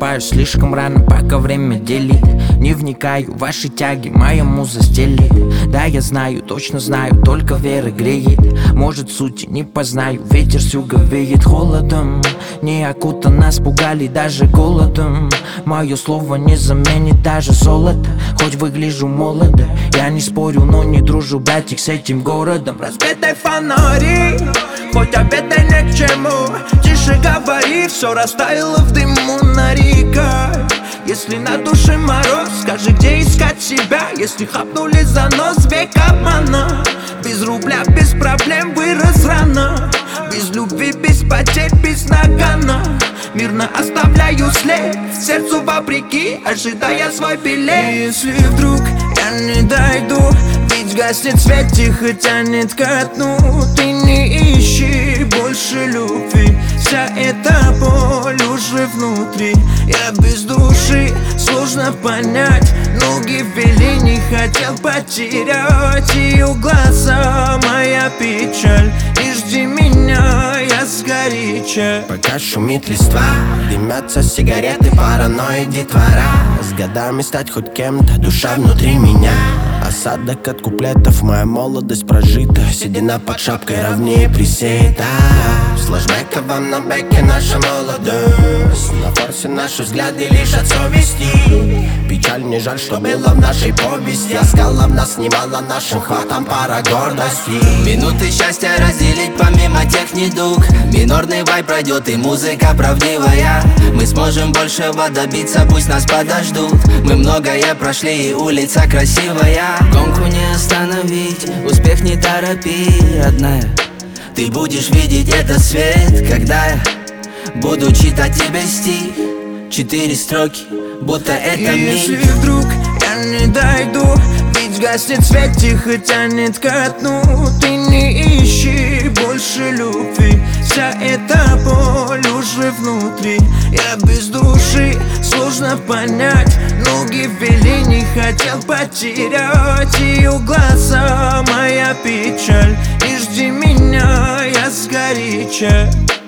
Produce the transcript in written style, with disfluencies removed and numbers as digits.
Просыпаюсь слишком рано, пока время делит. Не вникаю в ваши тяги, моя муза стелит. Да, я знаю, точно знаю, только вера греет. Может, сути не познаю, ветер с юга веет холодом. Не окутан, нас пугали даже голодом. Мое слово не заменит даже золото. Хоть выгляжу молодо, я не спорю, но не дружу, братик, с этим городом. Разбитай фонари, хоть обедай не к чему. Тише говори, все растаяло в дыму, нарекай. Если на душе мороз, скажи, где искать себя. Если хапнули за нос, век обмана. Без рубля, без проблем вырос рано. Без любви, без потерь, без нагана. Мирно оставляю след, сердцу вопреки, ожидая свой билет. И если вдруг я не дойду, ведь гаснет свет, тихо тянет ко дну. Ты не ищи больше любви, вся эта боль уже внутри. Я без души, сложно понять, ноги ввели, не хотел потерять ее глаза. Моя печаль, не жди меня, я сгоряча. Пока шумит листва, дымятся сигареты, паранойи детвора. С годами стать хоть кем-то, душа внутри меня. Осадок от куплетов, моя молодость прожита. Седина под шапкой ровнее присеята. В флэшбэковом на бэке наша молодость. На форсе наши взгляды лишь от совести. Печаль, не жаль, что было в нашей повести. Оскалов нас снимала нашим хватом пара гордости. Минуты счастья разделить помимо тех недуг. Минорный вайб пройдет и музыка правдивая. Мы сможем большего добиться, пусть нас подождут. Мы многое прошли и улица красивая. Гонку не остановить, успех не торопи, родная. Ты будешь видеть этот свет, когда я буду читать тебе стих. 4 строки, будто это миг. Если вдруг я не дойду, ведь гаснет свет, тихо тянет ко дну. Ты не ищи больше любви, вся эта боль уже внутри. Я без души, сложно понять, ноги ввели, не хотел потерять ее глаза. Моя печаль, не жди меня, я сгоряча.